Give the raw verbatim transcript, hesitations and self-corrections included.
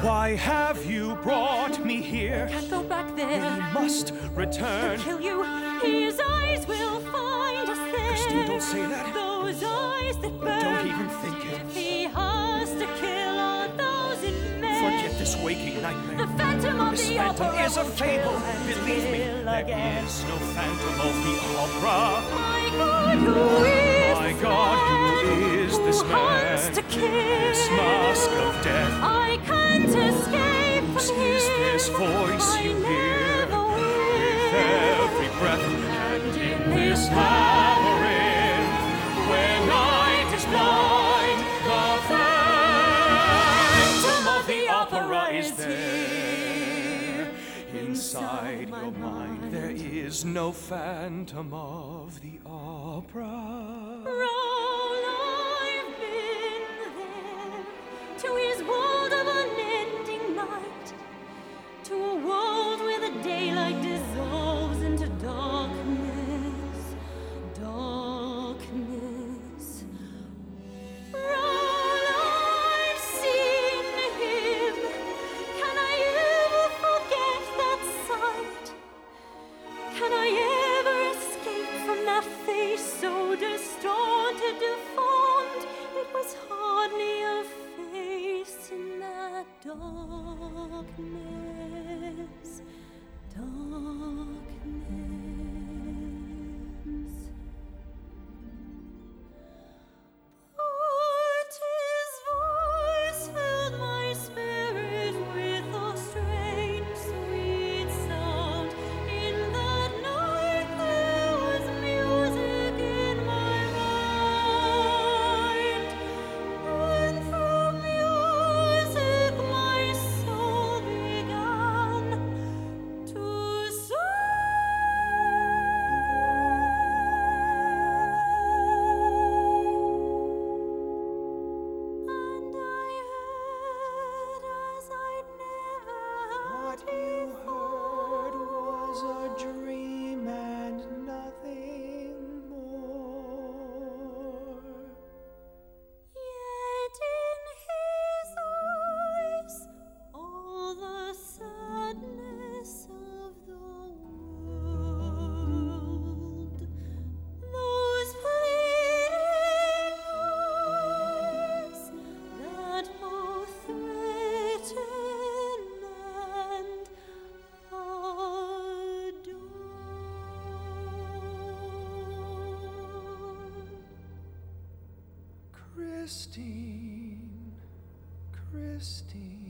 Why have you brought me here? Can't go back there. We must return. He'll kill you. His eyes will find us there. Christine, don't say that. Those eyes that burn. Don't even think it. He has to kill a thousand men. Forget this waking nightmare. The Phantom of This the phantom Opera is a will fable. kill and Believe me, kill there again. is no Phantom of the Opera. My God, who is My this God, man? who is this Who man? hunts to kill? This mask of death. I can't escape Whose from is him. this voice I you hear? never With will. every breath, and in this labyrinth, where night is blind, the Phantom of the Opera is there. Inside your mind, there is no Phantom of the Opera. Roll, I've been there, to his world of unending night, to a world where the daylight dissolves into darkness, darkness. Roll, I've seen him. Can I ever forget that sight? Can I ever escape from that face so distorted, deformed? It was hardly a face in that darkness, darkness. But his voice filled my spirit with a strange, sweet sound. In that night there was music in my mind, and through music my soul began to sigh. And I heard as I'd never What heard you before. heard was a dream and nothing more. Yet in his eyes all the sadness of the world, those pleading eyes that both threaten and adore. Christine, Christine.